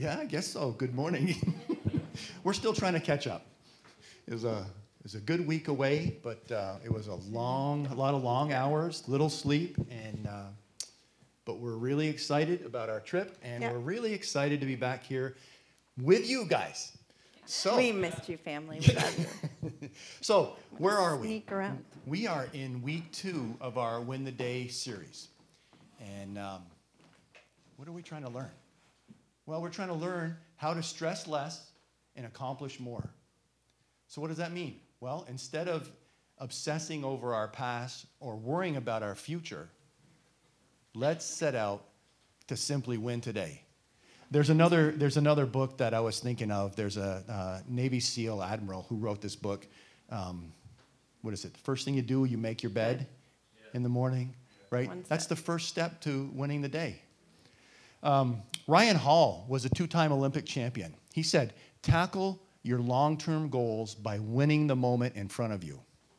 Yeah, I guess so. Good morning. We're still trying to catch up. It was a good week away, but it was a lot of long hours, little sleep, and but we're really excited about our trip, and we're really excited to be back here with you guys. So we missed you, family. Without you. So where are we? Sneak around. We are in week 2 of our Win the Day series, and what are we trying to learn? Well, we're trying to learn how to stress less and accomplish more. So what does that mean? Well, instead of obsessing over our past or worrying about our future, let's set out to simply win today. There's another book that I was thinking of. There's a Navy SEAL admiral who wrote this book. What is it? The first thing you do, you make your bed in the morning, right? That's the first step to winning the day. Ryan Hall was a 2-time Olympic champion. He said, tackle your long-term goals by winning the moment in front of you.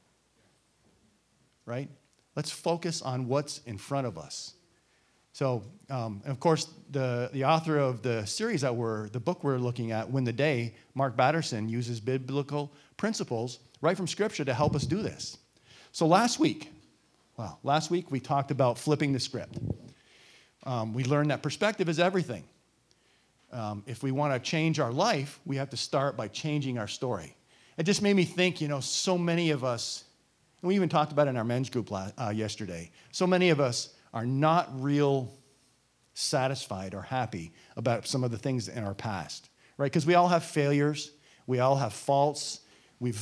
Right? Let's focus on what's in front of us. So, and of course, the author of the series the book we're looking at, Win the Day, Mark Batterson, uses biblical principles right from Scripture to help us do this. So last week we talked about flipping the script. We learned that perspective is everything. If we want to change our life, we have to start by changing our story. It just made me think, so many of us, and we even talked about it in our men's group yesterday, so many of us are not real satisfied or happy about some of the things in our past, right? Because we all have failures. We all have faults. I'm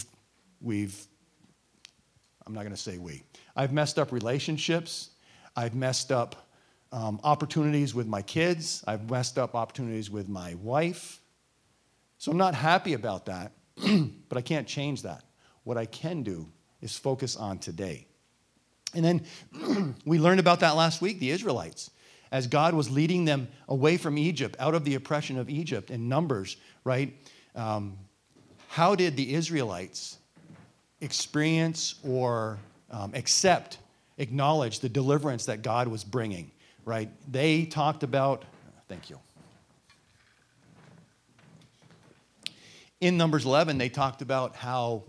not going to say we. I've messed up relationships. I've messed up opportunities with my kids. I've messed up opportunities with my wife. So I'm not happy about that, but I can't change that. What I can do is focus on today. And then we learned about that last week, the Israelites, as God was leading them away from Egypt, out of the oppression of Egypt in Numbers, right? How did the Israelites experience or acknowledge the deliverance that God was bringing? Right? They talked about, thank you. In Numbers 11, they talked about how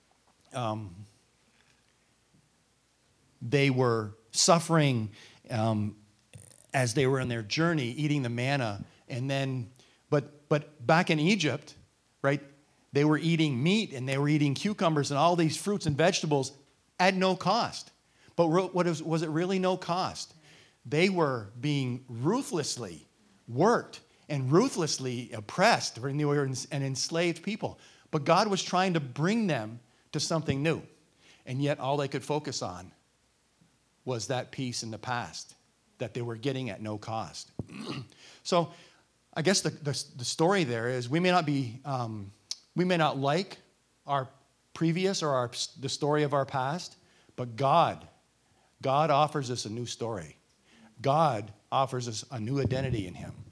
they were suffering as they were on their journey, eating the manna, and then, but back in Egypt, right? They were eating meat and they were eating cucumbers and all these fruits and vegetables at no cost. But was it really no cost? They were being ruthlessly worked and ruthlessly oppressed, and they were an enslaved people. But God was trying to bring them to something new. And yet all they could focus on was that peace in the past that they were getting at no cost. So I guess the story there is we may not like our previous or the story of our past, but God offers us a new story. God offers us a new identity in Him.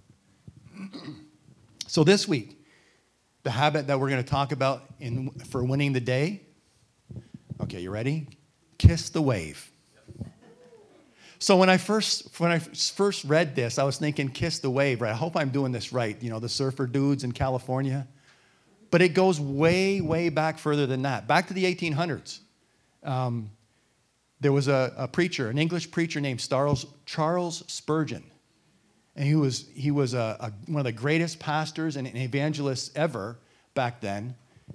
So this week, the habit that we're going to talk about for winning the day, okay, you ready? Kiss the wave. So when I first read this, I was thinking, kiss the wave, right? I hope I'm doing this right, the surfer dudes in California. But it goes way, way back further than that, back to the 1800s. There was a preacher, an English preacher named Charles Spurgeon. And he was one of the greatest pastors and evangelists ever back then.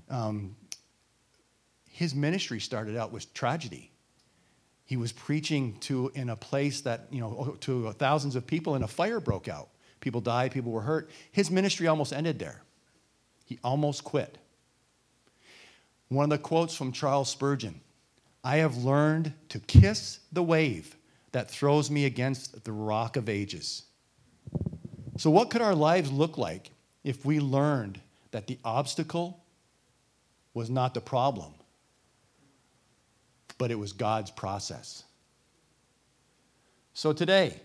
His ministry started out with tragedy. He was preaching in a place that, to thousands of people, and a fire broke out. People died, people were hurt. His ministry almost ended there. He almost quit. One of the quotes from Charles Spurgeon, I have learned to kiss the wave that throws me against the rock of ages. So what could our lives look like if we learned that the obstacle was not the problem, but it was God's process? So today,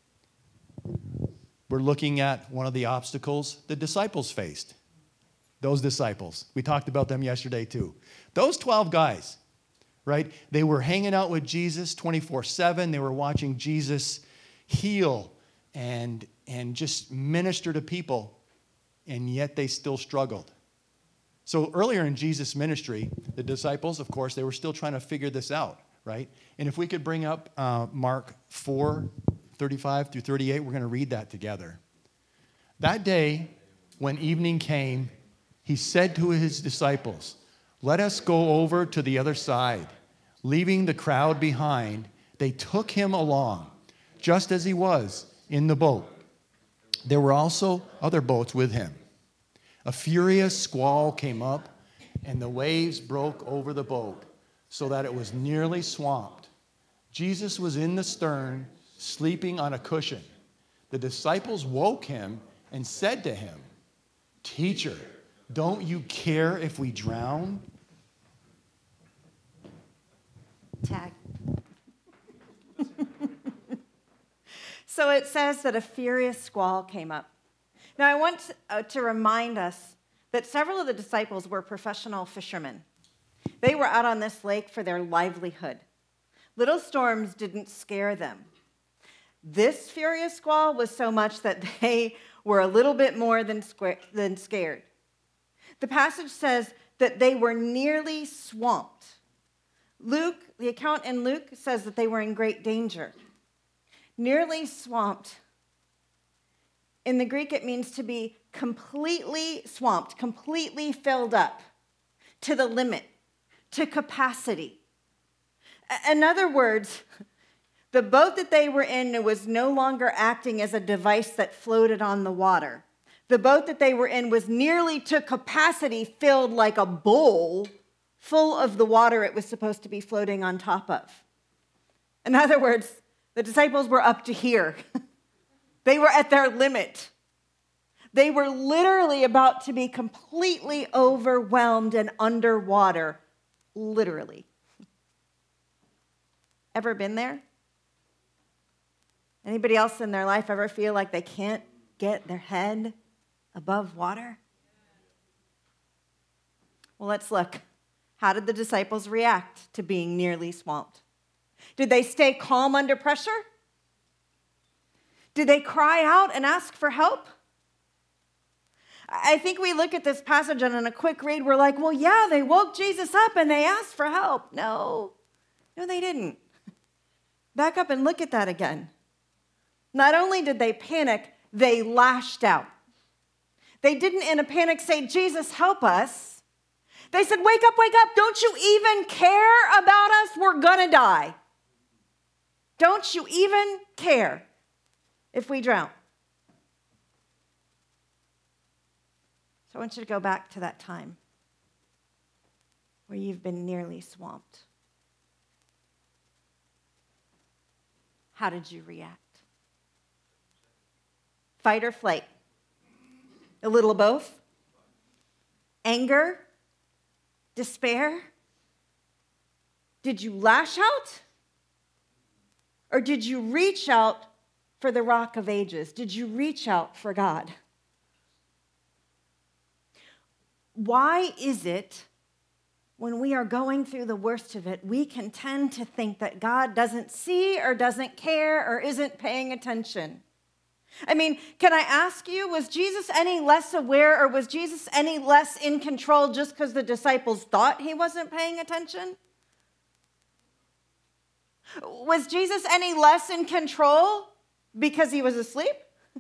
we're looking at one of the obstacles the disciples faced. Those disciples. We talked about them yesterday too. Those 12 guys, right? They were hanging out with Jesus 24/7. They were watching Jesus heal and just minister to people. and yet they still struggled. So earlier in Jesus' ministry, the disciples, of course, they were still trying to figure this out, right? And if we could bring up Mark 4:35 through 38, we're going to read that together. That day, when evening came, he said to his disciples, "Let us go over to the other side." Leaving the crowd behind, they took him along, just as he was in the boat. There were also other boats with him. A furious squall came up, and the waves broke over the boat, so that it was nearly swamped. Jesus was in the stern, sleeping on a cushion. The disciples woke him and said to him, "Teacher, don't you care if we drown?" Tag. So it says that a furious squall came up. Now, I want to remind us that several of the disciples were professional fishermen. They were out on this lake for their livelihood. Little storms didn't scare them. This furious squall was so much that they were a little bit more than scared. The passage says that they were nearly swamped. Luke, the account in Luke, says that they were in great danger. Nearly swamped. In the Greek, it means to be completely swamped, completely filled up, to the limit, to capacity. In other words, the boat that they were in was no longer acting as a device that floated on the water. The boat that they were in was nearly to capacity, filled like a bowl full of the water it was supposed to be floating on top of. In other words, the disciples were up to here. They were at their limit. They were literally about to be completely overwhelmed and underwater, literally. Ever been there? Anybody else in their life ever feel like they can't get their head above water? Well, let's look. How did the disciples react to being nearly swamped? Did they stay calm under pressure? Did they cry out and ask for help? I think we look at this passage and in a quick read, we're like, well, yeah, they woke Jesus up and they asked for help. No, they didn't. Back up and look at that again. Not only did they panic, they lashed out. They didn't in a panic say, "Jesus, help us." They said, wake up, don't you even care about us? We're gonna die. Don't you even care if we drown? So I want you to go back to that time where you've been nearly swamped. How did you react? Fight or flight? A little of both? Anger? Despair? Did you lash out? Or did you reach out for the Rock of Ages? Did you reach out for God? Why is it when we are going through the worst of it, we can tend to think that God doesn't see or doesn't care or isn't paying attention? I mean, can I ask you, was Jesus any less aware or was Jesus any less in control just because the disciples thought he wasn't paying attention? Was Jesus any less in control because he was asleep?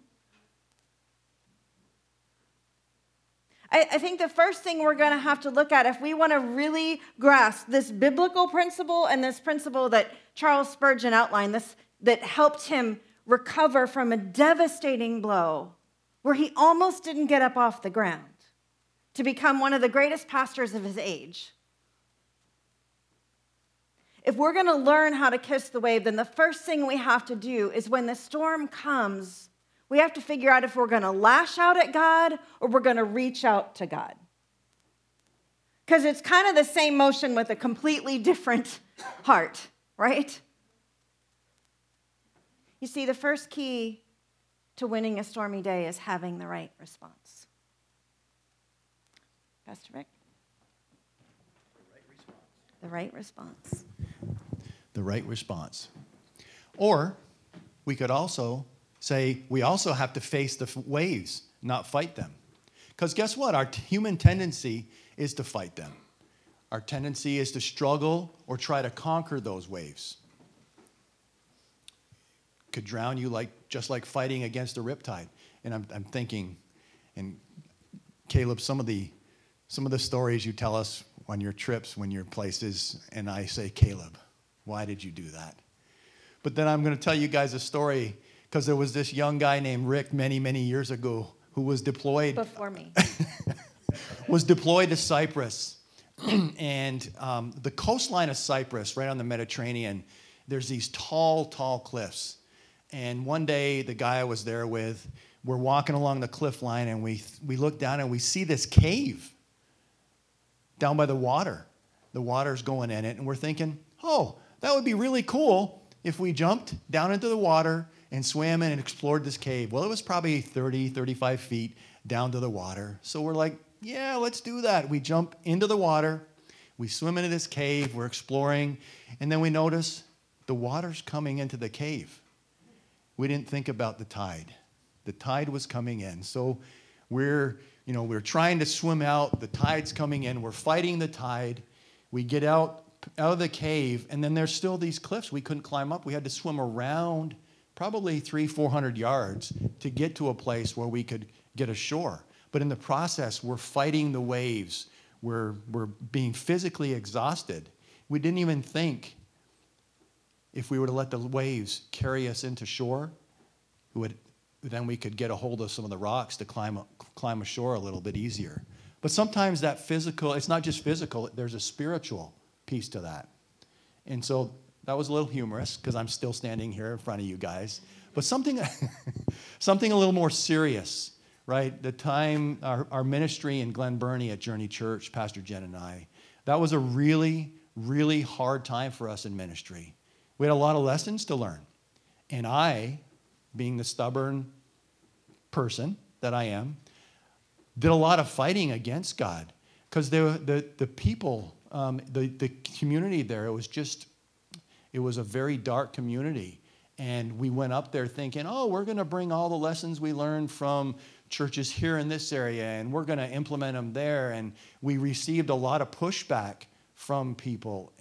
I think the first thing we're going to have to look at if we want to really grasp this biblical principle and this principle that Charles Spurgeon outlined, that helped him recover from a devastating blow where he almost didn't get up off the ground to become one of the greatest pastors of his age. If we're going to learn how to kiss the wave, then the first thing we have to do is when the storm comes, we have to figure out if we're going to lash out at God or we're going to reach out to God. Because it's kind of the same motion with a completely different heart, right? You see, the first key to winning a stormy day is having the right response. Pastor Rick? The right response. The right response. Or we could also say we also have to face the waves, not fight them. Because guess what? Our human tendency is to fight them. Our tendency is to struggle or try to conquer those waves. Could drown you just like fighting against a riptide. And I'm thinking, and Caleb, some of the stories you tell us on your trips, when you're places, and I say, Caleb, why did you do that? But then I'm going to tell you guys a story, because there was this young guy named Rick many, many years ago who was deployed. Before me. Was deployed to Cyprus. And the coastline of Cyprus, right on the Mediterranean, there's these tall, tall cliffs. And one day, the guy I was there with, we're walking along the cliff line, and we look down, and we see this cave down by the water. The water's going in it, and we're thinking, oh, that would be really cool if we jumped down into the water and swam in and explored this cave. Well, it was probably 30, 35 feet down to the water. So we're like, yeah, let's do that. We jump into the water. We swim into this cave. We're exploring. And then we notice the water's coming into the cave. We didn't think about the tide. The tide was coming in. So we're trying to swim out. The tide's coming in. We're fighting the tide. We get out of the cave, and then there's still these cliffs we couldn't climb up. We had to swim around probably 300-400 yards to get to a place where we could get ashore. But in the process, we're fighting the waves. We're being physically exhausted. We didn't even think if we were to let the waves carry us into shore, then we could get a hold of some of the rocks to climb ashore a little bit easier. But sometimes that physical, it's not just physical, there's a spiritual piece to that. And so that was a little humorous, because I'm still standing here in front of you guys. But something a little more serious, right? The time, our ministry in Glen Burnie at Journey Church, Pastor Jen and I, that was a really, really hard time for us in ministry. We had a lot of lessons to learn. And I, being the stubborn person that I am, did a lot of fighting against God. Because the people, the community there, it was a very dark community. And we went up there thinking, oh, we're going to bring all the lessons we learned from churches here in this area, and we're going to implement them there. And we received a lot of pushback from people.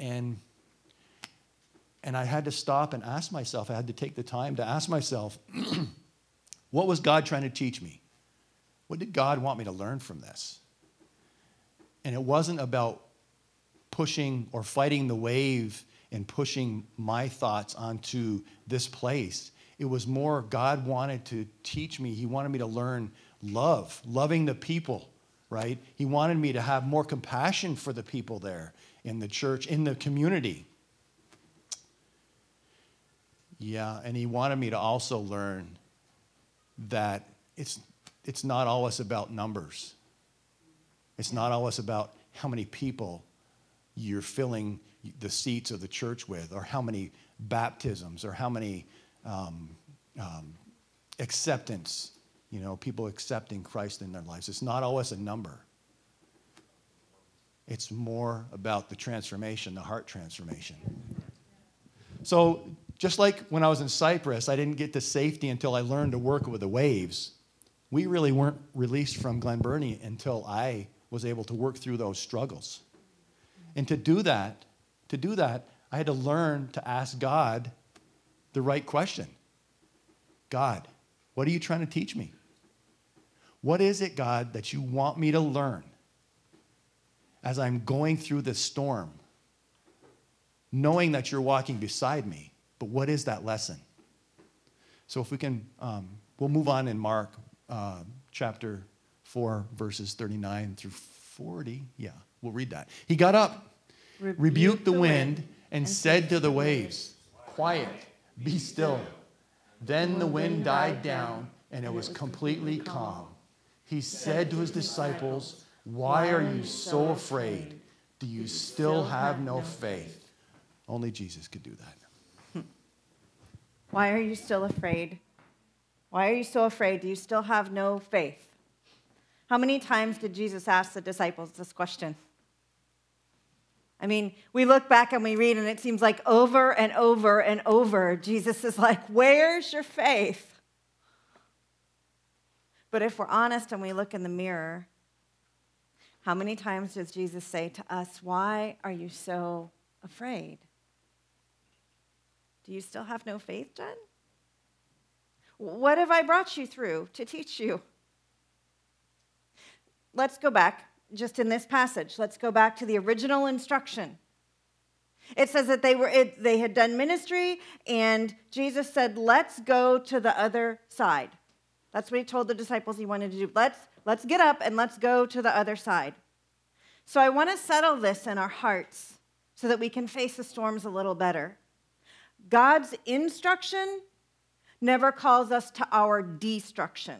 And I had to stop and ask myself, I had to take the time to ask myself, what was God trying to teach me? What did God want me to learn from this? And it wasn't about pushing or fighting the wave and pushing my thoughts onto this place. It was more God wanted to teach me. He wanted me to learn loving the people, right? He wanted me to have more compassion for the people there in the church, in the community. Yeah, and he wanted me to also learn that it's not always about numbers. It's not always about how many people you're filling the seats of the church with, or how many baptisms, or how many acceptance, people accepting Christ in their lives. It's not always a number. It's more about the transformation, the heart transformation. So just like when I was in Cyprus, I didn't get to safety until I learned to work with the waves. We really weren't released from Glen Burnie until I was able to work through those struggles. And to do that, I had to learn to ask God the right question. God, what are you trying to teach me? What is it, God, that you want me to learn as I'm going through this storm, knowing that you're walking beside me? But what is that lesson? So if we can, we'll move on in Mark chapter 4, verses 39 through 40. Yeah, we'll read that. He got up, rebuked the wind, and said to the waves, "Quiet, be still." Then the wind died down, and it was completely calm. He said to his disciples, "Why are you so afraid? Do you still have no faith?" Only Jesus could do that. Why are you still afraid? Why are you so afraid? Do you still have no faith? How many times did Jesus ask the disciples this question? I mean, we look back and we read, and it seems like over and over and over, Jesus is like, where's your faith? But if we're honest and we look in the mirror, how many times does Jesus say to us, "Why are you so afraid?" Do you still have no faith, Jen? What have I brought you through to teach you? Let's go back, just in this passage. Let's go back to the original instruction. It says that they had done ministry, and Jesus said, "Let's go to the other side." That's what he told the disciples he wanted to do. Let's get up and let's go to the other side. So I want to settle this in our hearts so that we can face the storms a little better. God's instruction never calls us to our destruction.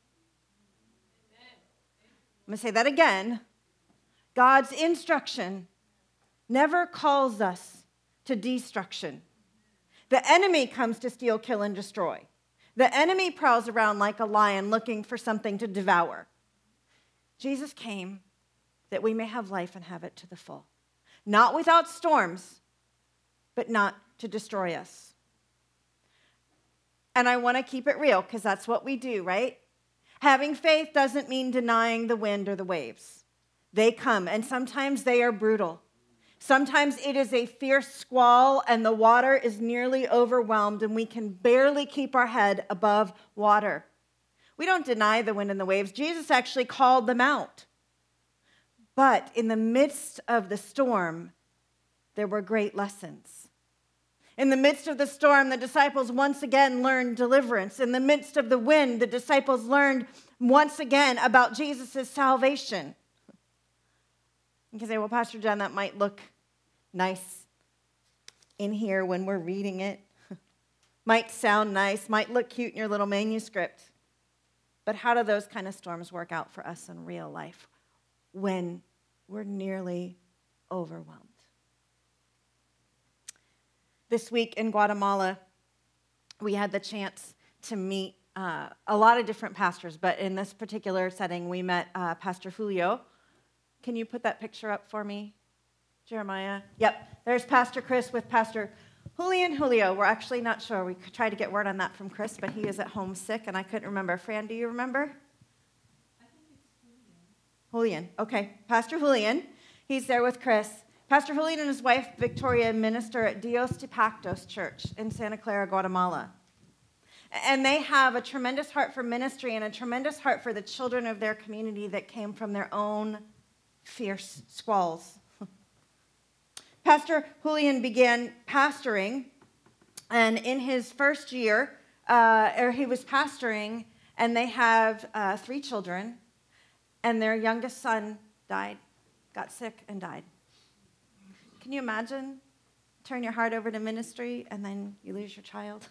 I'm going to say that again. God's instruction never calls us to destruction. The enemy comes to steal, kill, and destroy. The enemy prowls around like a lion looking for something to devour. Jesus came that we may have life and have it to the full. Not without storms, but not to destroy us. And I want to keep it real because that's what we do, right? Having faith doesn't mean denying the wind or the waves. They come, and sometimes they are brutal. Sometimes it is a fierce squall, and the water is nearly overwhelmed, and we can barely keep our head above water. We don't deny the wind and the waves. Jesus actually called them out. But in the midst of the storm, there were great lessons. In the midst of the storm, the disciples once again learned deliverance. In the midst of the wind, the disciples learned once again about Jesus' salvation. You can say, "Well, Pastor Jen, that might look nice in here when we're reading it. Might sound nice, might look cute in your little manuscript. But how do those kind of storms work out for us in real life when we're nearly overwhelmed?" This week in Guatemala, we had the chance to meet a lot of different pastors, but in this particular setting, we met Pastor Julio. Can you put that picture up for me, Jeremiah? Yep, there's Pastor Chris with Pastor Julio. We're actually not sure. We tried to get word on that from Chris, but he is at home sick, and I couldn't remember. Fran, do you remember? I think it's Julian. Okay, Pastor Julian. He's there with Chris. Pastor Julian and his wife, Victoria, minister at Dios de Pactos Church in Santa Clara, Guatemala. And they have a tremendous heart for ministry and a tremendous heart for the children of their community that came from their own fierce squalls. Pastor Julian began pastoring, and in his first year, he was pastoring, and they have 3 children, and their youngest son died, got sick, and died. Can you imagine? Turn your heart over to ministry, and then you lose your child.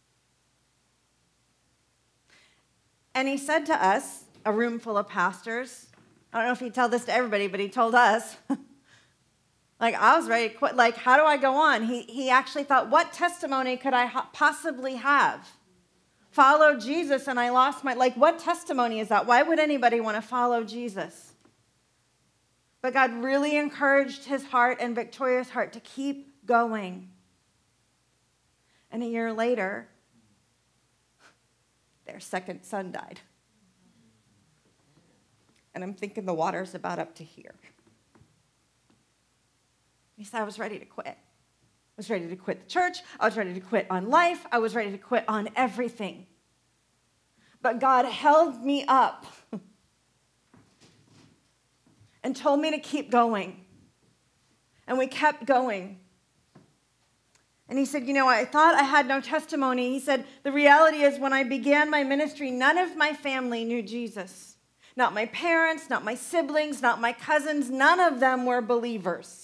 And he said to us, a room full of pastors, I don't know if he'd tell this to everybody, but he told us, I was ready to quit. How do I go on? He actually thought, what testimony could I possibly have? Followed Jesus and I lost my, what testimony is that? Why would anybody want to follow Jesus? But God really encouraged his heart and Victoria's heart to keep going. And a year later, their second son died. And I'm thinking the water's about up to here. He said, I was ready to quit. I was ready to quit the church. I was ready to quit on life. I was ready to quit on everything. But God held me up and told me to keep going. And we kept going. And he said, I thought I had no testimony. He said, the reality is when I began my ministry, none of my family knew Jesus. Not my parents, not my siblings, not my cousins. None of them were believers.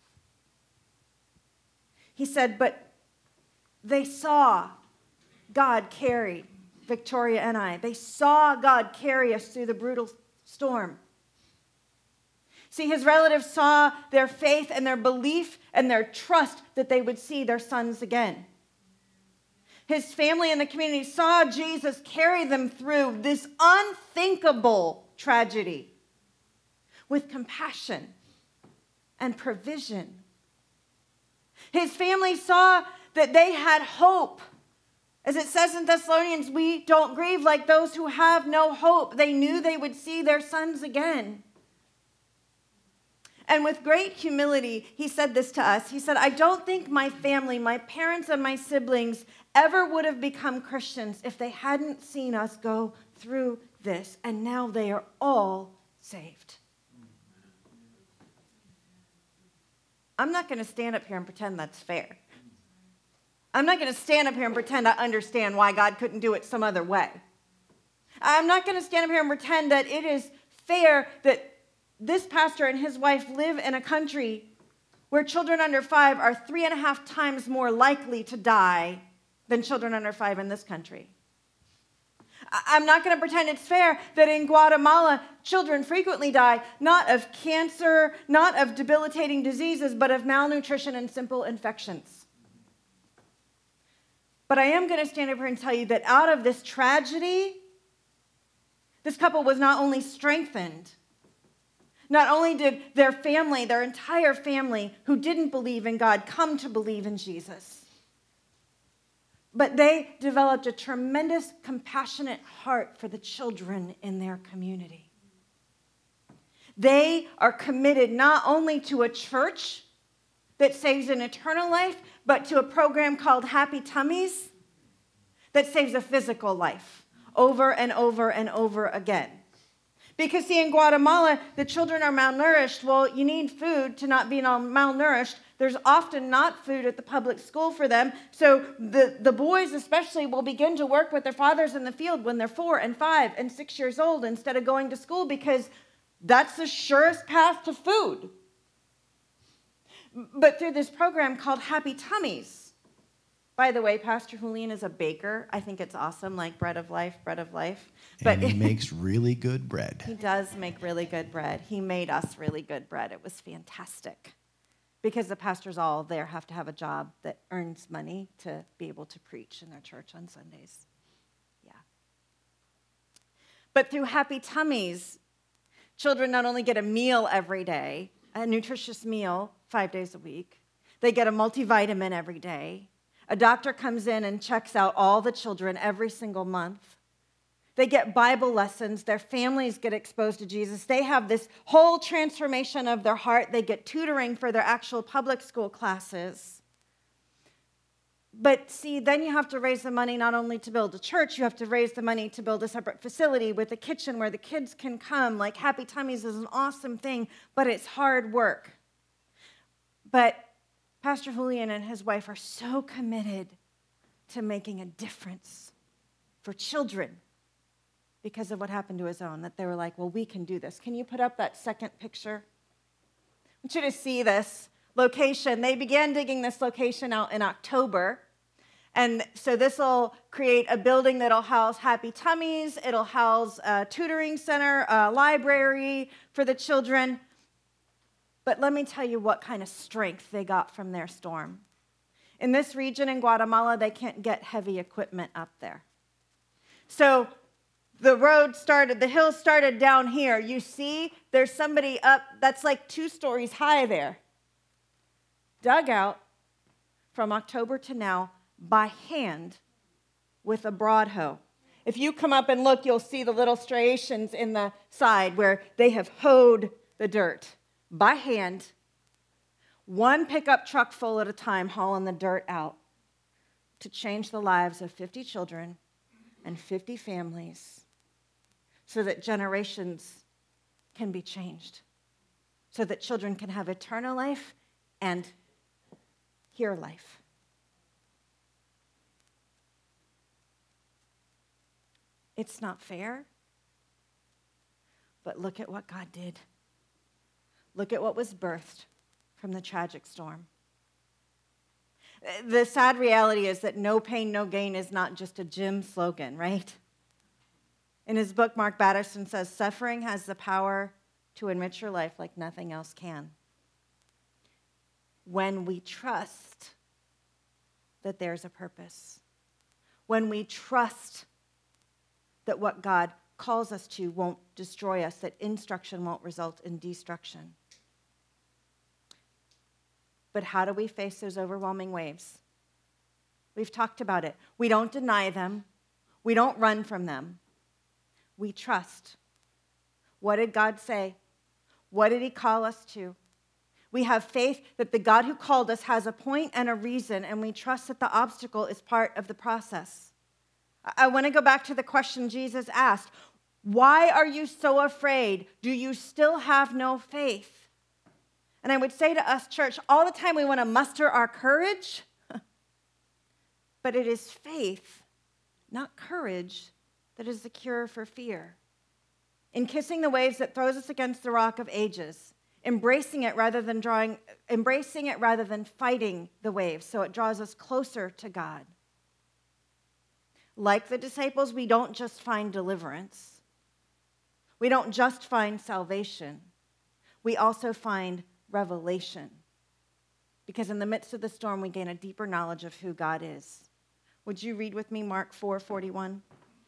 He said, but they saw God carry Victoria and I. They saw God carry us through the brutal storm. See, his relatives saw their faith and their belief and their trust that they would see their sons again. His family and the community saw Jesus carry them through this unthinkable tragedy with compassion and provision. His family saw that they had hope As it says in Thessalonians, we don't grieve like those who have no hope. They knew they would see their sons again. And with great humility, he said this to us. He said, I don't think my family, my parents and my siblings ever would have become Christians if they hadn't seen us go through this. And now they are all saved. I'm not going to stand up here and pretend that's fair. I'm not going to stand up here and pretend I understand why God couldn't do it some other way. I'm not going to stand up here and pretend that it is fair that this pastor and his wife live in a country where children under 5 are 3.5 times more likely to die than children under 5 in this country. I'm not going to pretend it's fair that in Guatemala, children frequently die not of cancer, not of debilitating diseases, but of malnutrition and simple infections. But I am going to stand up here and tell you that out of this tragedy, this couple was not only strengthened, not only did their family, their entire family who didn't believe in God, come to believe in Jesus, but they developed a tremendous compassionate heart for the children in their community. They are committed not only to a church that saves an eternal life, but to a program called Happy Tummies that saves a physical life over and over and over again. Because, see, in Guatemala, the children are malnourished. Well, you need food to not be malnourished. There's often not food at the public school for them. So the boys especially will begin to work with their fathers in the field when they're 4 and 5 and 6 years old instead of going to school, because that's the surest path to food. But through this program called Happy Tummies, by the way, Pastor Julian is a baker. I think it's awesome, like bread of life. But and he makes really good bread. He does make really good bread. He made us really good bread. It was fantastic. Because the pastors all there have to have a job that earns money to be able to preach in their church on Sundays. Yeah. But through Happy Tummies, children not only get a meal every day, a nutritious meal 5 days a week, they get a multivitamin every day. A doctor comes in and checks out all the children every single month. They get Bible lessons. Their families get exposed to Jesus. They have this whole transformation of their heart. They get tutoring for their actual public school classes. But see, then you have to raise the money not only to build a church, you have to raise the money to build a separate facility with a kitchen where the kids can come. Like Happy Tummies is an awesome thing, but it's hard work. But Pastor Julian and his wife are so committed to making a difference for children because of what happened to his own, that they were like, well, we can do this. Can you put up that second picture? I want you to see this location. They began digging this location out in October. And so this will create a building that'll house Happy Tummies. It'll house a tutoring center, a library for the children. But let me tell you what kind of strength they got from their storm. In this region in Guatemala, they can't get heavy equipment up there. So the hill started down here. You see, there's somebody up that's like 2 stories high there. Dug out from October to now by hand with a broad hoe. If you come up and look, you'll see the little striations in the side where they have hoed the dirt by hand, 1 pickup truck full at a time, hauling the dirt out to change the lives of 50 children and 50 families so that generations can be changed, so that children can have eternal life and here life. It's not fair, but look at what God did. Look at what was birthed from the tragic storm. The sad reality is that no pain, no gain is not just a gym slogan, right? In his book, Mark Batterson says, suffering has the power to enrich your life like nothing else can. When we trust that there's a purpose. When we trust that what God calls us to won't destroy us, that instruction won't result in destruction. But how do we face those overwhelming waves? We've talked about it. We don't deny them. We don't run from them. We trust. What did God say? What did he call us to? We have faith that the God who called us has a point and a reason, and we trust that the obstacle is part of the process. I want to go back to the question Jesus asked. Why are you so afraid? Do you still have no faith? And I would say to us, church, all the time we want to muster our courage, but it is faith, not courage, that is the cure for fear. In kissing the waves that throws us against the rock of ages, embracing it rather than fighting the waves, so it draws us closer to God. Like the disciples, we don't just find deliverance. We don't just find salvation. We also find revelation. Because in the midst of the storm, we gain a deeper knowledge of who God is. Would you read with me Mark 4:41?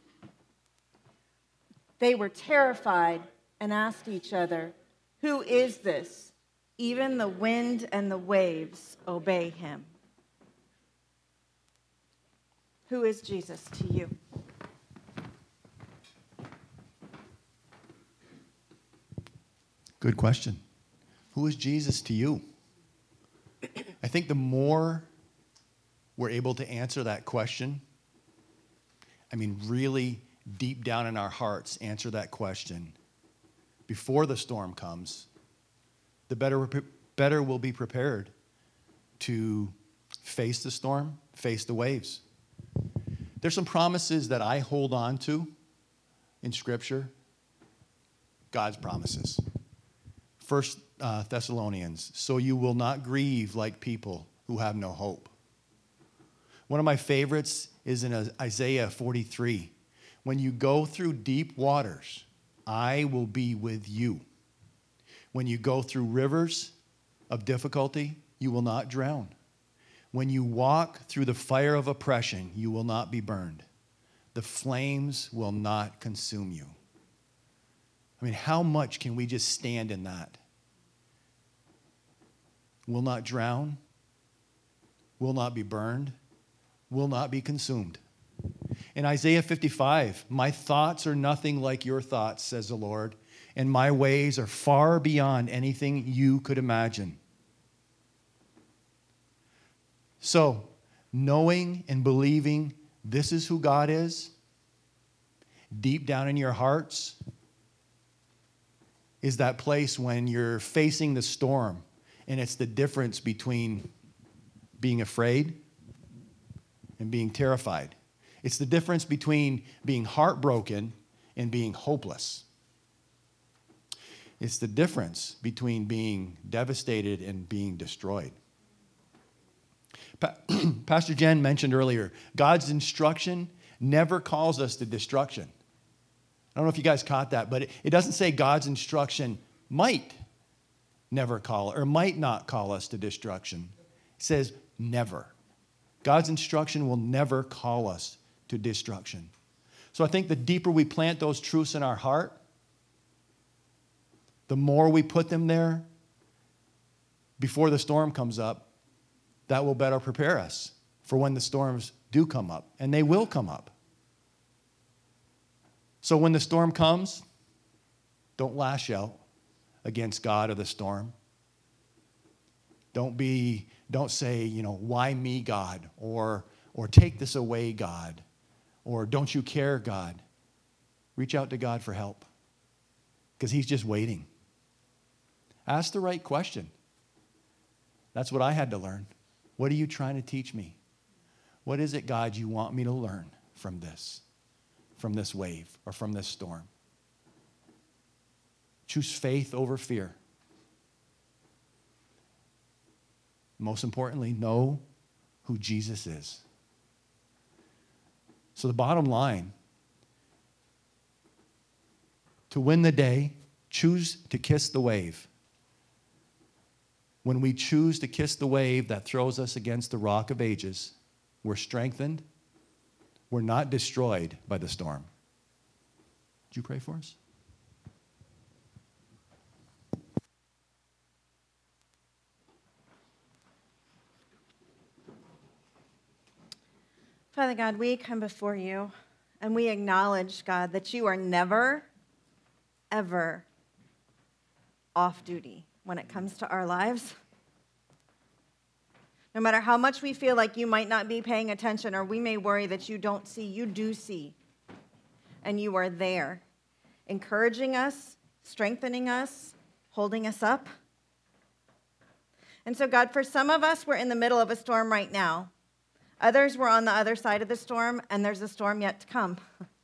They were terrified and asked each other, "Who is this? Even the wind and the waves obey him." Who is Jesus to you? Good question. Who is Jesus to you? I think the more we're able to answer that question, really deep down in our hearts, answer that question before the storm comes, the better we'll be prepared to face the storm, face the waves. There's some promises that I hold on to in Scripture, God's promises. 1 Thessalonians, so you will not grieve like people who have no hope. One of my favorites is in Isaiah 43. When you go through deep waters, I will be with you. When you go through rivers of difficulty, you will not drown. When you walk through the fire of oppression, you will not be burned. The flames will not consume you. How much can we just stand in that? Will not drown, will not be burned, will not be consumed. In Isaiah 55, my thoughts are nothing like your thoughts, says the Lord, and my ways are far beyond anything you could imagine. So, knowing and believing this is who God is, deep down in your hearts, is that place when you're facing the storm, and it's the difference between being afraid and being terrified. It's the difference between being heartbroken and being hopeless. It's the difference between being devastated and being destroyed. Pastor Jen mentioned earlier, God's instruction never calls us to destruction. I don't know if you guys caught that, but it doesn't say God's instruction might not call us to destruction. It says never. God's instruction will never call us to destruction. So I think the deeper we plant those truths in our heart, the more we put them there before the storm comes up, that will better prepare us for when the storms do come up, and they will come up. So when the storm comes, don't lash out against God or the storm. Don't say, why me, God? Or take this away, God. Or don't you care, God? Reach out to God for help, because he's just waiting. Ask the right question. That's what I had to learn. What are you trying to teach me? What is it, God, you want me to learn from this wave or from this storm? Choose faith over fear. Most importantly, know who Jesus is. So the bottom line, to win the day, choose to kiss the wave. When we choose to kiss the wave that throws us against the rock of ages, we're strengthened. We're not destroyed by the storm. Would you pray for us? Father God, we come before you and we acknowledge, God, that you are never, ever off duty when it comes to our lives. No matter how much we feel like you might not be paying attention, or we may worry that you don't see, you do see. And you are there, encouraging us, strengthening us, holding us up. And so, God, for some of us, we're in the middle of a storm right now. Others, we're on the other side of the storm, and there's a storm yet to come.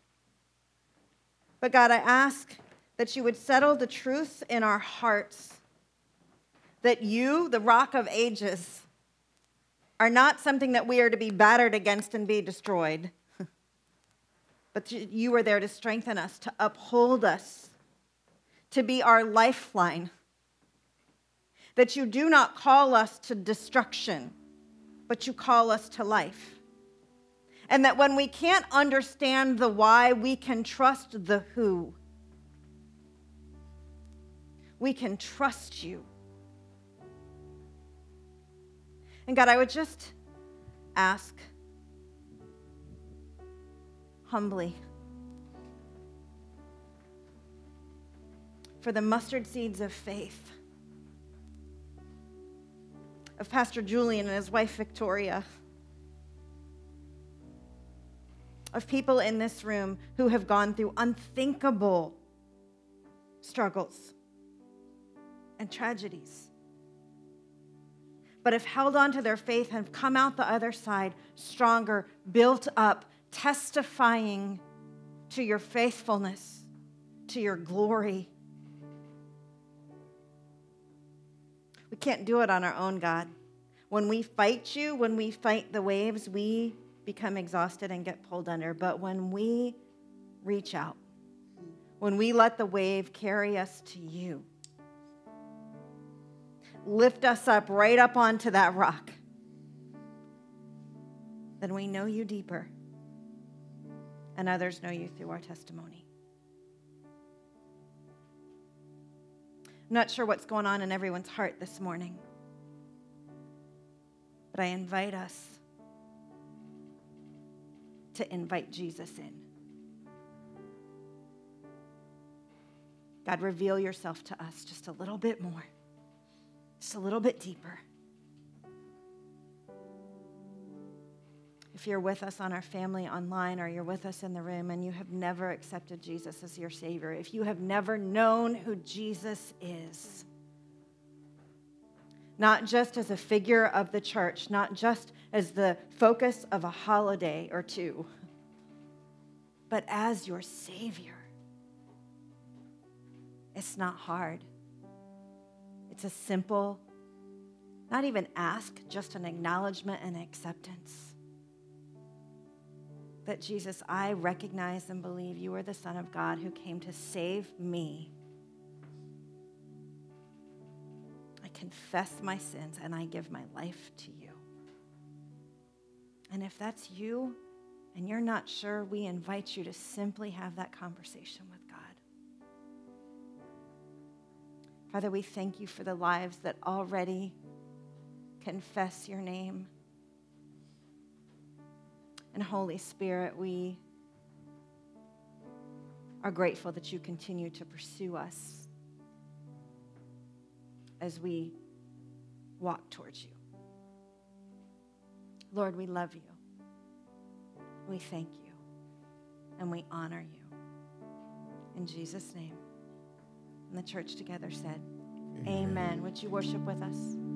But God, I ask that you would settle the truth in our hearts that you, the rock of ages, are not something that we are to be battered against and be destroyed. But you are there to strengthen us, to uphold us, to be our lifeline. That you do not call us to destruction, but you call us to life. And that when we can't understand the why, we can trust the who. We can trust you. And God, I would just ask humbly for the mustard seeds of faith of Pastor Julian and his wife Victoria, of people in this room who have gone through unthinkable struggles and tragedies, but have held on to their faith and have come out the other side stronger, built up, testifying to your faithfulness, to your glory. We can't do it on our own, God. When we fight you, when we fight the waves, we become exhausted and get pulled under. But when we reach out, when we let the wave carry us to you, lift us up right up onto that rock, then we know you deeper, and others know you through our testimony. I'm not sure what's going on in everyone's heart this morning, but I invite us to invite Jesus in. God, reveal yourself to us just a little bit more. Just a little bit deeper. If you're with us on our family online, or you're with us in the room and you have never accepted Jesus as your Savior, if you have never known who Jesus is, not just as a figure of the church, not just as the focus of a holiday or two, but as your Savior, it's not hard. It's a simple, not even ask, just an acknowledgement and acceptance. That Jesus, I recognize and believe you are the Son of God who came to save me. I confess my sins and I give my life to you. And if that's you and you're not sure, we invite you to simply have that conversation with God. Father, we thank you for the lives that already confess your name. And Holy Spirit, we are grateful that you continue to pursue us as we walk towards you. Lord, we love you. We thank you. And we honor you. In Jesus' name. And the church together said, Amen. Would you worship with us?